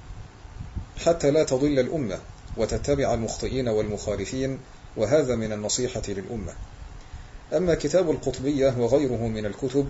حتى لا تضل الأمة وتتبع المخطئين والمخالفين، وهذا من النصيحة للأمة. أما كتاب القطبية وغيره من الكتب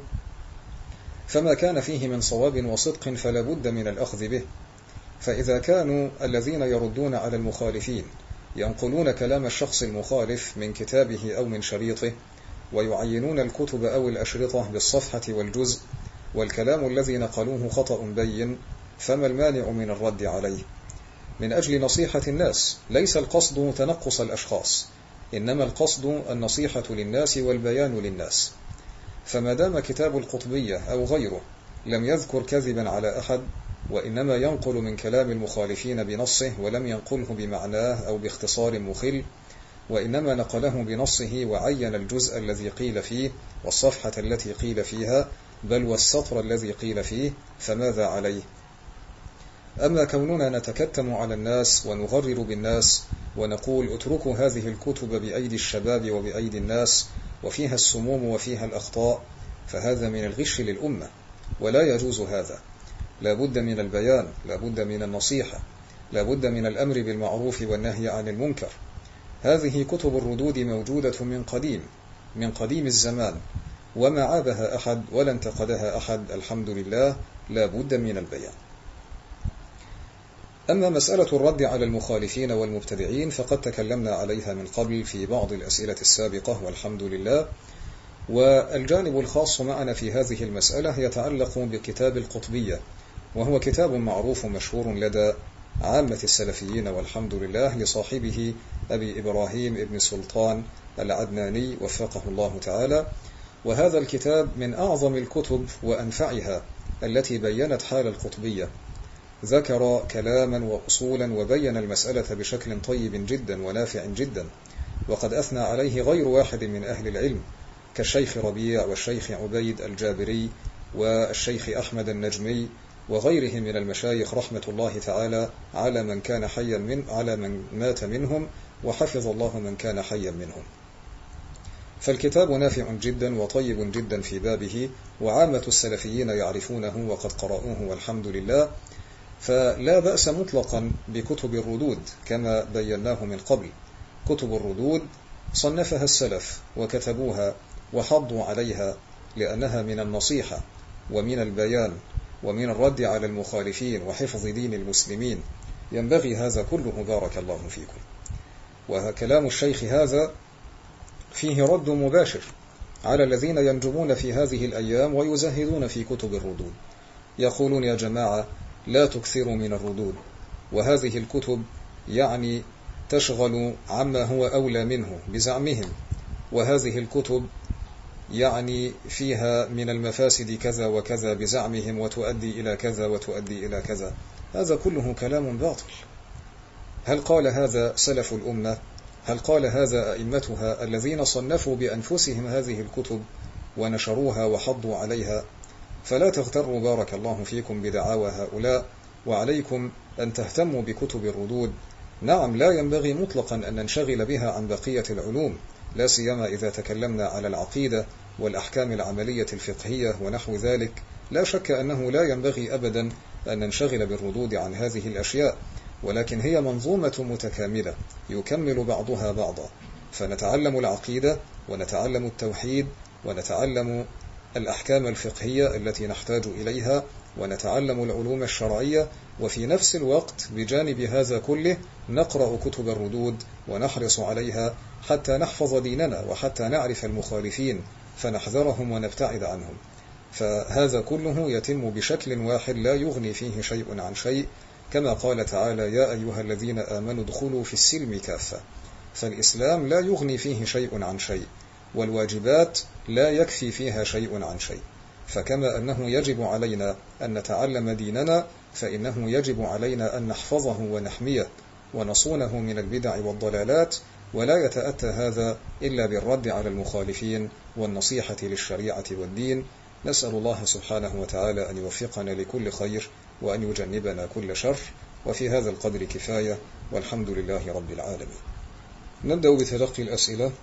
فما كان فيه من صواب وصدق فلا بد من الأخذ به. فإذا كانوا الذين يردون على المخالفين ينقلون كلام الشخص المخالف من كتابه أو من شريطه، ويعينون الكتب أو الأشرطة بالصفحة والجزء، والكلام الذي نقلوه خطأ بين، فما المانع من الرد عليه؟ من أجل نصيحة الناس، ليس القصد تنقص الأشخاص، إنما القصد النصيحة للناس والبيان للناس. فما دام كتاب القطبية أو غيره لم يذكر كذبا على أحد، وإنما ينقل من كلام المخالفين بنصه، ولم ينقله بمعناه أو باختصار مخل، وإنما نقله بنصه وعين الجزء الذي قيل فيه والصفحة التي قيل فيها، بل والسطر الذي قيل فيه، فماذا عليه؟ أما كوننا نتكتم على الناس ونغرر بالناس ونقول اتركوا هذه الكتب بأيدي الشباب وبأيدي الناس وفيها السموم وفيها الأخطاء، فهذا من الغش للأمة، ولا يجوز هذا. لا بد من البيان، لا بد من النصيحة، لا بد من الأمر بالمعروف والنهي عن المنكر. هذه كتب الردود موجودة من قديم الزمان، وما عابها أحد ولا انتقدها أحد، الحمد لله، لا بد من البيان. أما مسألة الرد على المخالفين والمبتدعين فقد تكلمنا عليها من قبل في بعض الأسئلة السابقة، والحمد لله. والجانب الخاص معنا في هذه المسألة يتعلق بكتاب القطبية، وهو كتاب معروف مشهور لدى عامة السلفيين والحمد لله، لصاحبه أبي إبراهيم ابن سلطان العدناني وفقه الله تعالى. وهذا الكتاب من أعظم الكتب وأنفعها التي بيّنت حال القطبية، ذكر كلاما وأصولا وبين المسألة بشكل طيب جدا ونافع جدا، وقد أثنى عليه غير واحد من أهل العلم كالشيخ ربيع والشيخ عبيد الجابري والشيخ أحمد النجمي وغيرهم من المشايخ رحمة الله تعالى على من كان حيا على من مات منهم، وحفظ الله من كان حيا منهم. فالكتاب نافع جدا وطيب جدا في بابه، وعامة السلفيين يعرفونه وقد قرأوه والحمد لله. فلا بأس مطلقا بكتب الردود كما بيناه من قبل. كتب الردود صنفها السلف وكتبوها وحضوا عليها، لأنها من النصيحة ومن البيان ومن الرد على المخالفين وحفظ دين المسلمين، ينبغي هذا كله، بارك الله فيكم. وكلام الشيخ هذا فيه رد مباشر على الذين ينجمون في هذه الأيام ويزهدون في كتب الردود، يقولون يا جماعة لا تكثروا من الردود، وهذه الكتب يعني تشغل عما هو أولى منه بزعمهم، وهذه الكتب يعني فيها من المفاسد كذا وكذا بزعمهم، وتؤدي إلى كذا وتؤدي إلى كذا. هذا كله كلام باطل. هل قال هذا سلف الأمة؟ هل قال هذا أئمتها الذين صنفوا بأنفسهم هذه الكتب ونشروها وحضوا عليها؟ فلا تغتروا بارك الله فيكم بدعاوى هؤلاء، وعليكم أن تهتموا بكتب الردود. نعم، لا ينبغي مطلقا أن ننشغل بها عن بقية العلوم، لا سيما إذا تكلمنا على العقيدة والأحكام العملية الفقهية ونحو ذلك. لا شك أنه لا ينبغي أبدا أن ننشغل بالردود عن هذه الأشياء، ولكن هي منظومة متكاملة يكمل بعضها بعضا، فنتعلم العقيدة ونتعلم التوحيد ونتعلم الأحكام الفقهية التي نحتاج إليها ونتعلم العلوم الشرعية، وفي نفس الوقت بجانب هذا كله نقرأ كتب الردود ونحرص عليها حتى نحفظ ديننا وحتى نعرف المخالفين فنحذرهم ونبتعد عنهم. فهذا كله يتم بشكل واحد لا يغني فيه شيء عن شيء، كما قال تعالى: يا أيها الذين آمنوا ادخلوا في السلم كافة. فالإسلام لا يغني فيه شيء عن شيء، والواجبات لا يكفي فيها شيء عن شيء. فكما أنه يجب علينا أن نتعلم ديننا، فإنه يجب علينا أن نحفظه ونحميه ونصونه من البدع والضلالات، ولا يتأتى هذا إلا بالرد على المخالفين والنصيحة للشريعة والدين. نسأل الله سبحانه وتعالى أن يوفقنا لكل خير وأن يجنبنا كل شر. وفي هذا القدر كفاية، والحمد لله رب العالمين. نبدأ بتلقي الأسئلة.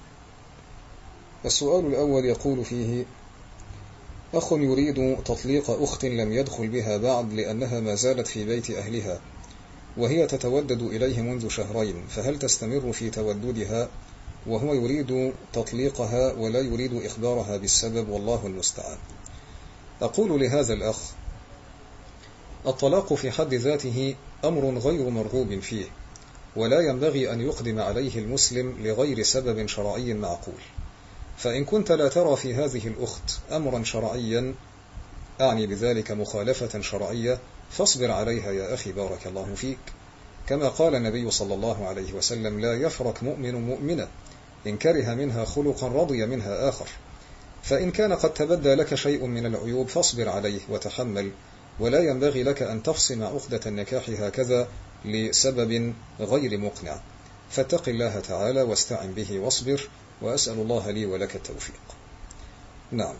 السؤال الأول يقول فيه: أخ يريد تطليق أخت لم يدخل بها بعد لأنها ما زالت في بيت أهلها، وهي تتودد إليه منذ شهرين، فهل تستمر في توددها وهو يريد تطليقها ولا يريد إخبارها بالسبب، والله المستعان؟ أقول لهذا الأخ: الطلاق في حد ذاته أمر غير مرغوب فيه، ولا ينبغي أن يقدم عليه المسلم لغير سبب شرعي معقول. فإن كنت لا ترى في هذه الأخت أمرا شرعيا، أعني بذلك مخالفة شرعية، فاصبر عليها يا أخي بارك الله فيك. كما قال النبي صلى الله عليه وسلم: لا يفرق مؤمن مؤمنة إن كره منها خلقا رضي منها آخر. فإن كان قد تبدى لك شيء من العيوب فاصبر عليه وتحمل، ولا ينبغي لك أن تفصم عقدة النكاح هكذا لسبب غير مقنع. فاتق الله تعالى واستعن به واصبر، وأسأل الله لي ولك التوفيق. نعم.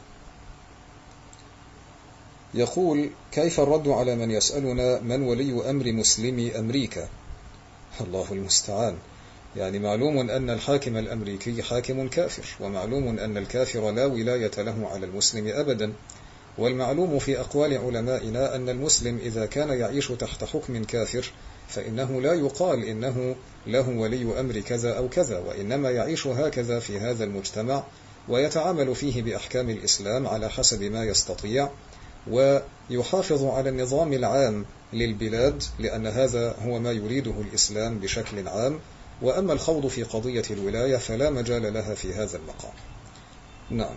يقول: كيف الرد على من يسألنا من ولي أمر مسلمي أمريكا؟ الله المستعان. يعني معلوم أن الحاكم الأمريكي حاكم كافر، ومعلوم أن الكافر لا ولاية له على المسلم أبدا. والمعلوم في أقوال علمائنا أن المسلم إذا كان يعيش تحت حكم كافر فإنه لا يقال إنه له ولي أمر كذا أو كذا، وإنما يعيش هكذا في هذا المجتمع ويتعامل فيه بأحكام الإسلام على حسب ما يستطيع، ويحافظ على النظام العام للبلاد، لأن هذا هو ما يريده الإسلام بشكل عام. وأما الخوض في قضية الولاية فلا مجال لها في هذا المقام. نعم.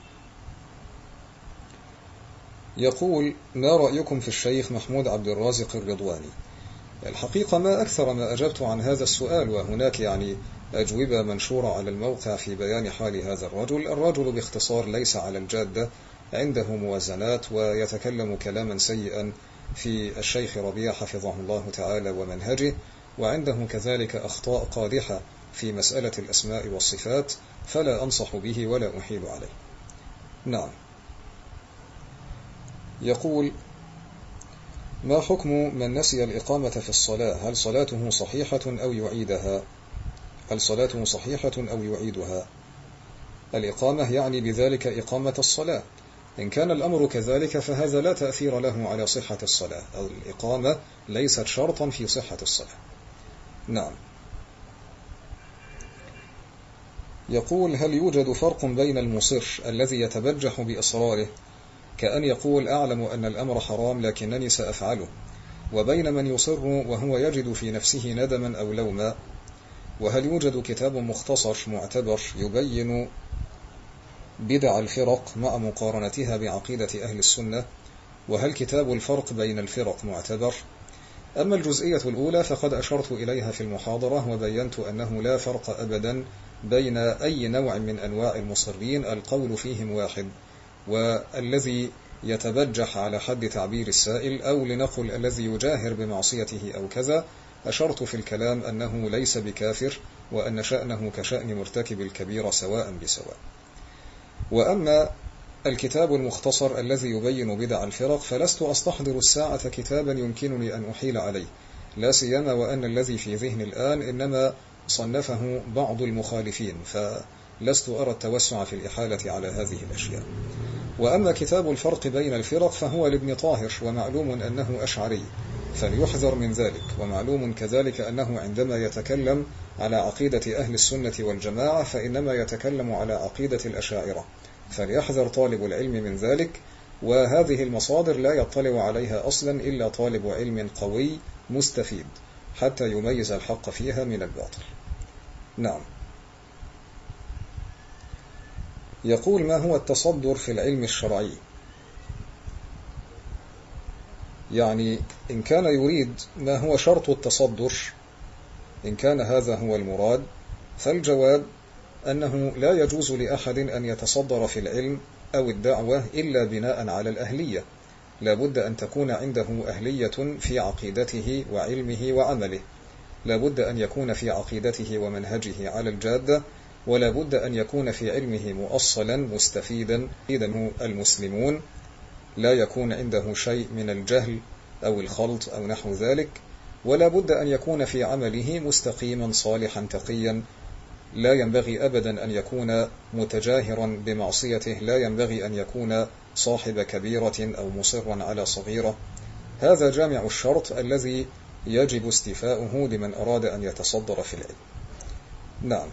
يقول: ما رأيكم في الشيخ محمود عبد الرازق الرضواني؟ الحقيقة ما أكثر ما أجبت عن هذا السؤال، وهناك يعني أجوبة منشورة على الموقع في بيان حال هذا الرجل. الرجل باختصار ليس على الجادة، عنده موازنات ويتكلم كلاما سيئا في الشيخ ربيع حفظه الله تعالى ومنهجه، وعنده كذلك أخطاء قادحة في مسألة الأسماء والصفات، فلا أنصح به ولا أحيل عليه. نعم. يقول: ما حكم من نسي الإقامة في الصلاة؟ هل صلاته صحيحة أو يعيدها؟ هل صلاته صحيحة أو يعيدها؟ الإقامة يعني بذلك إقامة الصلاة. إن كان الأمر كذلك فهذا لا تأثير له على صحة الصلاة. الإقامة ليست شرطا في صحة الصلاة. نعم. يقول: هل يوجد فرق بين المصر الذي يتبجح بإصراره كأن يقول أعلم أن الأمر حرام لكنني سأفعله، وبين من يصر وهو يجد في نفسه ندما أو لوما؟ وهل يوجد كتاب مختصر معتبر يبين بدع الفرق مع مقارنتها بعقيدة أهل السنة؟ وهل كتاب الفرق بين الفرق معتبر؟ أما الجزئية الأولى فقد أشرت إليها في المحاضرة، وبينت أنه لا فرق أبدا بين أي نوع من أنواع المصرين، القول فيهم واحد. والذي يتبجح على حد تعبير السائل، أو لنقل الذي يجاهر بمعصيته أو كذا، أشرت في الكلام أنه ليس بكافر، وأن شأنه كشأن مرتكب الكبيرة سواء بسواء. وأما الكتاب المختصر الذي يبين بدع الفرق، فلست أستحضر الساعة كتابا يمكنني أن أحيل عليه، لا سيما وأن الذي في ذهني الآن إنما صنفه بعض المخالفين، فلست أرى التوسع في الإحالة على هذه الأشياء. وأما كتاب الفرق بين الفرق فهو لابن طاهر، ومعلوم أنه أشعري، فليحذر من ذلك. ومعلوم كذلك أنه عندما يتكلم على عقيدة أهل السنة والجماعة فإنما يتكلم على عقيدة الأشاعرة، فليحذر طالب العلم من ذلك. وهذه المصادر لا يطلع عليها أصلا إلا طالب علم قوي مستفيد حتى يميز الحق فيها من الباطل. نعم. يقول: ما هو التصدر في العلم الشرعي؟ يعني إن كان يريد ما هو شرط التصدر، إن كان هذا هو المراد، فالجواب أنه لا يجوز لأحد أن يتصدر في العلم أو الدعوة إلا بناء على الأهلية. لا بد أن تكون عنده أهلية في عقيدته وعلمه وعمله، لا بد أن يكون في عقيدته ومنهجه على الجادة، ولا بد أن يكون في علمه مؤصلا مستفيدا المسلمون، لا يكون عنده شيء من الجهل أو الخلط أو نحو ذلك، ولا بد أن يكون في عمله مستقيما صالحا تقيا، لا ينبغي أبدا أن يكون متجاهرا بمعصيته، لا ينبغي أن يكون صاحب كبيرة أو مصرا على صغيرة. هذا جامع الشرط الذي يجب استيفاؤه لمن أراد أن يتصدر في العلم. نعم.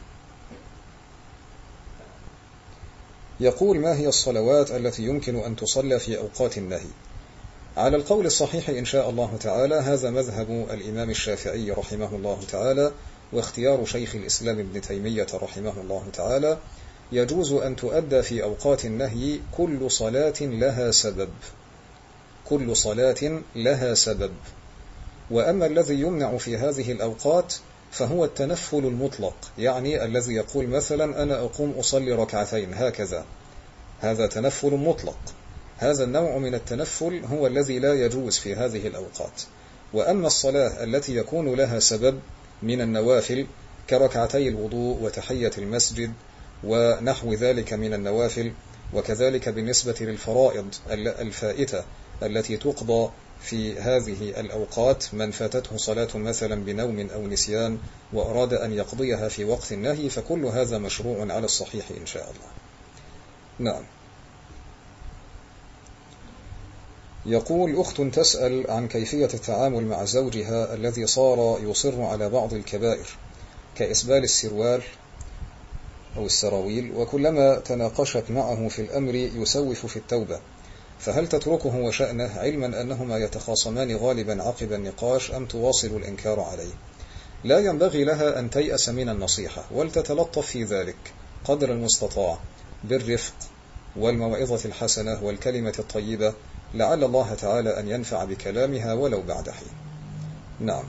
يقول: ما هي الصلوات التي يمكن أن تصلى في أوقات النهي؟ على القول الصحيح إن شاء الله تعالى هذا مذهب الإمام الشافعي رحمه الله تعالى، واختيار شيخ الإسلام ابن تيمية رحمه الله تعالى. يجوز أن تؤدى في أوقات النهي كل صلاة لها سبب، كل صلاة لها سبب. وأما الذي يمنع في هذه الأوقات فهو التنفل المطلق، يعني الذي يقول مثلا أنا أقوم أصلي ركعتين هكذا، هذا تنفل مطلق. هذا النوع من التنفل هو الذي لا يجوز في هذه الأوقات. وأما الصلاة التي يكون لها سبب من النوافل كركعتي الوضوء وتحية المسجد ونحو ذلك من النوافل، وكذلك بالنسبة للفرائض الفائتة التي تقضى في هذه الأوقات، من فاتته صلاة مثلا بنوم أو نسيان وأراد أن يقضيها في وقت النهي، فكل هذا مشروع على الصحيح إن شاء الله. نعم. يقول: أخت تسأل عن كيفية التعامل مع زوجها الذي صار يصر على بعض الكبائر كإسبال السروال أو السراويل، وكلما تناقشت معه في الأمر يسوف في التوبة، فهل تتركه وشأنه علما أنهما يتخاصمان غالبا عقب النقاش، أم تواصل الإنكار عليه؟ لا ينبغي لها أن تيأس من النصيحة، ولتتلطف في ذلك قدر المستطاع بالرفق والموعظة الحسنة والكلمة الطيبة، لعل الله تعالى أن ينفع بكلامها ولو بعد حين. نعم.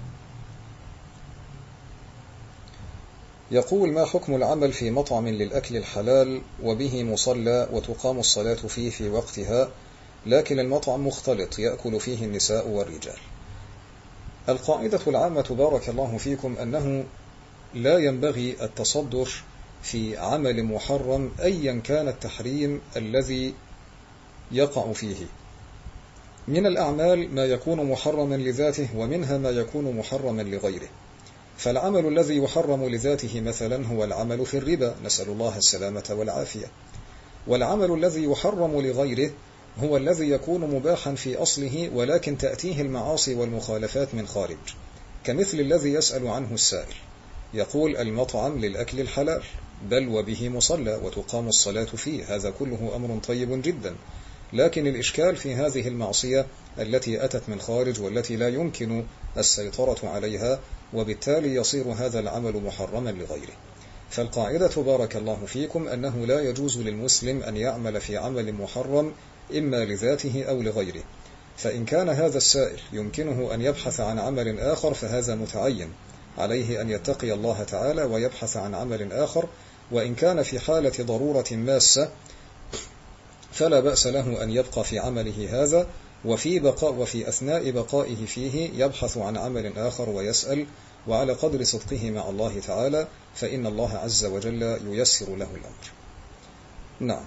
يقول: ما حكم العمل في مطعم للأكل الحلال وبه مصلى وتقام الصلاة فيه في وقتها، لكن المطعم مختلط يأكل فيه النساء والرجال؟ القاعدة العامة بارك الله فيكم أنه لا ينبغي التصدر في عمل محرم أيا كان التحريم الذي يقع فيه. من الأعمال ما يكون محرما لذاته، ومنها ما يكون محرما لغيره. فالعمل الذي يحرم لذاته مثلا هو العمل في الربا، نسأل الله السلامة والعافية. والعمل الذي يحرم لغيره هو الذي يكون مباحا في أصله، ولكن تأتيه المعاصي والمخالفات من خارج، كمثل الذي يسأل عنه السائل، يقول المطعم للأكل الحلال بل وبه مصلى وتقام الصلاة فيه، هذا كله أمر طيب جدا، لكن الإشكال في هذه المعصية التي أتت من خارج والتي لا يمكن السيطرة عليها، وبالتالي يصير هذا العمل محرما لغيره. فالقاعدة بارك الله فيكم أنه لا يجوز للمسلم أن يعمل في عمل محرم إما لذاته أو لغيره. فإن كان هذا السائل يمكنه أن يبحث عن عمل آخر فهذا متعين، عليه أن يتقي الله تعالى ويبحث عن عمل آخر. وإن كان في حالة ضرورة ماسة فلا بأس له أن يبقى في عمله هذا، وفي أثناء بقائه فيه يبحث عن عمل آخر ويسأل، وعلى قدر صدقه مع الله تعالى فإن الله عز وجل ييسر له الأمر. نعم.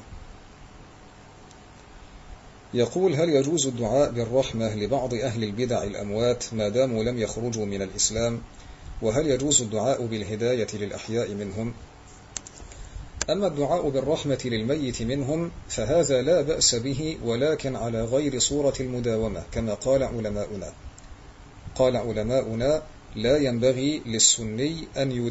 يقول: هل يجوز الدعاء بالرحمة لبعض أهل البدع الأموات ما داموا لم يخرجوا من الإسلام؟ وهل يجوز الدعاء بالهداية للأحياء منهم؟ أما الدعاء بالرحمة للميت منهم فهذا لا بأس به، ولكن على غير صورة المداومة، كما قال علماؤنا: لا ينبغي للسني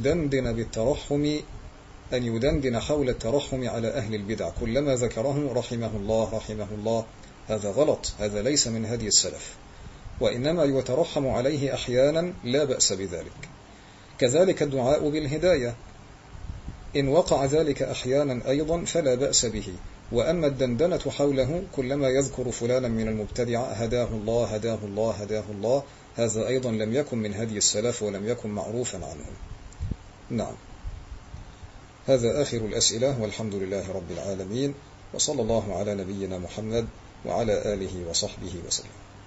أن يدندن حول الترحم على أهل البدع، كلما ذكرهم رحمه الله. هذا غلط، هذا ليس من هدي السلف، وإنما يترحم عليه أحيانا، لا بأس بذلك. كذلك الدعاء بالهداية إن وقع ذلك أحيانا أيضا فلا بأس به. وأما الدندنة حوله كلما يذكر فلانا من المبتدع هداه الله، هذا أيضا لم يكن من هدي السلف ولم يكن معروفا عنهم. نعم. هذا آخر الأسئلة، والحمد لله رب العالمين، وصلى الله على نبينا محمد وعلى آله وصحبه وسلم.